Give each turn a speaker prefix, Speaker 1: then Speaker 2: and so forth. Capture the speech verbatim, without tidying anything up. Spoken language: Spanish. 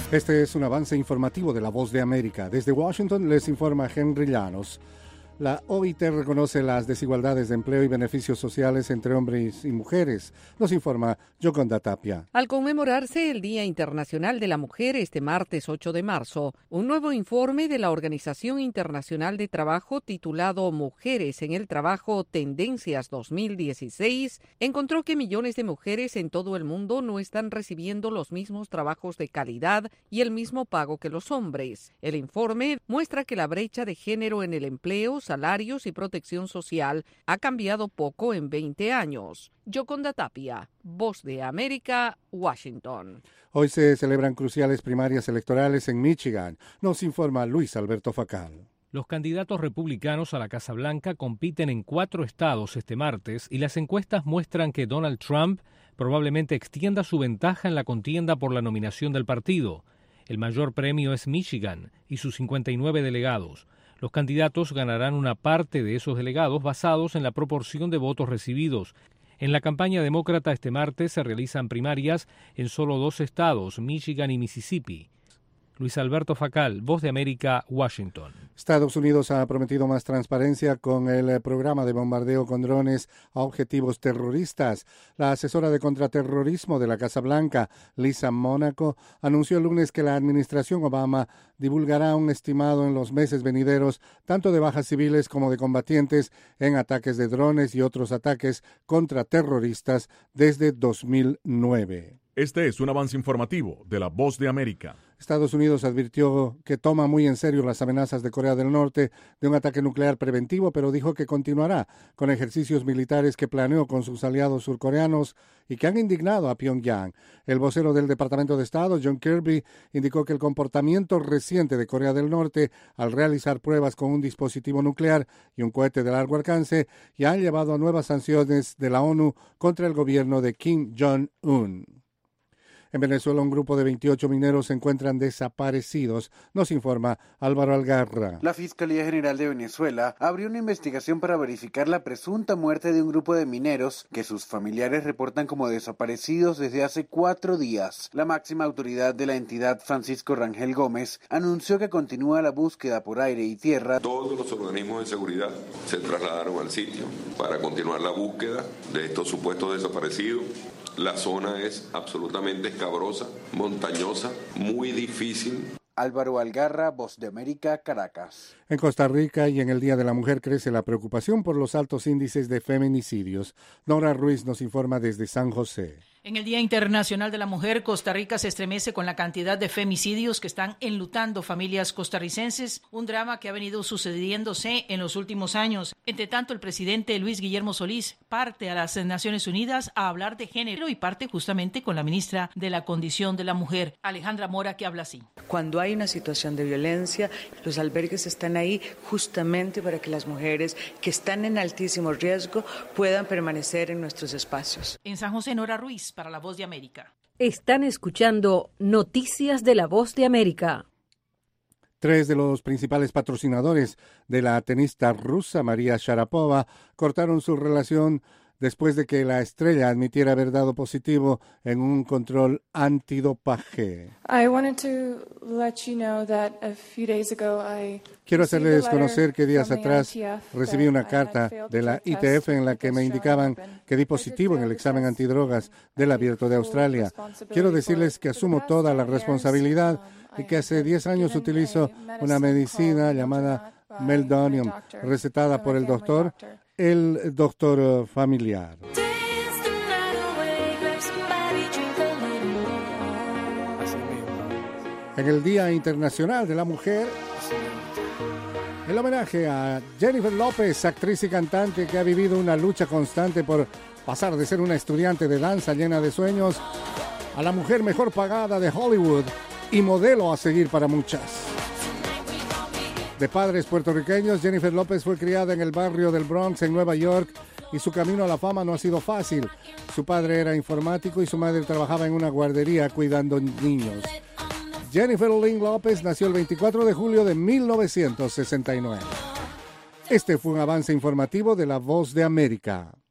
Speaker 1: Este es un avance informativo de La Voz de América. Desde Washington les informa Henry Llanos. La O I T reconoce las desigualdades de empleo y beneficios sociales entre hombres y mujeres. Nos informa Yoconda Tapia.
Speaker 2: Al conmemorarse el Día Internacional de la Mujer este martes ocho de marzo, un nuevo informe de la Organización Internacional de Trabajo titulado Mujeres en el Trabajo Tendencias dos mil dieciséis encontró que millones de mujeres en todo el mundo no están recibiendo los mismos trabajos de calidad y el mismo pago que los hombres. El informe muestra que la brecha de género en el empleo, salarios y protección social ha cambiado poco en veinte años. Yoconda Tapia, Voz de América, Washington.
Speaker 1: Hoy se celebran cruciales primarias electorales en Michigan. Nos informa Luis Alberto Facal.
Speaker 3: Los candidatos republicanos a la Casa Blanca compiten en cuatro estados este martes y las encuestas muestran que Donald Trump probablemente extienda su ventaja en la contienda por la nominación del partido. El mayor premio es Michigan y sus cincuenta y nueve delegados. Los candidatos ganarán una parte de esos delegados basados en la proporción de votos recibidos. En la campaña demócrata este martes se realizan primarias en solo dos estados, Michigan y Mississippi. Luis Alberto Facal, Voz de América, Washington.
Speaker 1: Estados Unidos ha prometido más transparencia con el programa de bombardeo con drones a objetivos terroristas. La asesora de contraterrorismo de la Casa Blanca, Lisa Monaco, anunció el lunes que la administración Obama divulgará un estimado en los meses venideros tanto de bajas civiles como de combatientes en ataques de drones y otros ataques contra terroristas desde dos mil nueve.
Speaker 4: Este es un avance informativo de La Voz de América.
Speaker 1: Estados Unidos advirtió que toma muy en serio las amenazas de Corea del Norte de un ataque nuclear preventivo, pero dijo que continuará con ejercicios militares que planeó con sus aliados surcoreanos y que han indignado a Pyongyang. El vocero del Departamento de Estado, John Kirby, indicó que el comportamiento reciente de Corea del Norte al realizar pruebas con un dispositivo nuclear y un cohete de largo alcance ya han llevado a nuevas sanciones de la ONU contra el gobierno de Kim Jong-un. En Venezuela, un grupo de veintiocho mineros se encuentran desaparecidos. Nos informa Álvaro Algarra.
Speaker 5: La Fiscalía General de Venezuela abrió una investigación para verificar la presunta muerte de un grupo de mineros que sus familiares reportan como desaparecidos desde hace cuatro días. La máxima autoridad de la entidad, Francisco Rangel Gómez, anunció que continúa la búsqueda por aire y tierra.
Speaker 6: Todos los organismos de seguridad se trasladaron al sitio para continuar la búsqueda de estos supuestos desaparecidos. La zona es absolutamente escabrosa, montañosa, muy difícil.
Speaker 5: Álvaro Algarra, Voz de América, Caracas.
Speaker 1: En Costa Rica y en el Día de la Mujer crece la preocupación por los altos índices de feminicidios. Nora Ruiz nos informa desde San José.
Speaker 7: En el Día Internacional de la Mujer, Costa Rica se estremece con la cantidad de femicidios que están enlutando familias costarricenses, un drama que ha venido sucediéndose en los últimos años. Entre tanto, el presidente Luis Guillermo Solís parte a las Naciones Unidas a hablar de género y parte justamente con la ministra de la Condición de la Mujer, Alejandra Mora, que habla así.
Speaker 8: Cuando hay una situación de violencia, los albergues están ahí justamente para que las mujeres que están en altísimo riesgo puedan permanecer en nuestros espacios.
Speaker 7: En San José, Nora Ruiz, para La Voz de América.
Speaker 9: Están escuchando Noticias de La Voz de América.
Speaker 1: Tres de los principales patrocinadores de la tenista rusa María Sharapova cortaron su relación después de que la estrella admitiera haber dado positivo en un control antidopaje. Quiero hacerles conocer que días atrás recibí una carta de la I T F en la que me indicaban que di positivo en el examen antidrogas del Abierto de Australia. Quiero decirles que asumo toda la responsabilidad y que hace diez años utilizo una medicina llamada Meldonium, recetada por el doctor, el doctor familiar. En el Día Internacional de la Mujer, el homenaje a Jennifer López, actriz y cantante que ha vivido una lucha constante por pasar de ser una estudiante de danza llena de sueños a la mujer mejor pagada de Hollywood y modelo a seguir para muchas. De padres puertorriqueños, Jennifer López fue criada en el barrio del Bronx en Nueva York y su camino a la fama no ha sido fácil. Su padre era informático y su madre trabajaba en una guardería cuidando niños. Jennifer Lynn López nació el veinticuatro de julio de mil novecientos sesenta y nueve. Este fue un avance informativo de La Voz de América.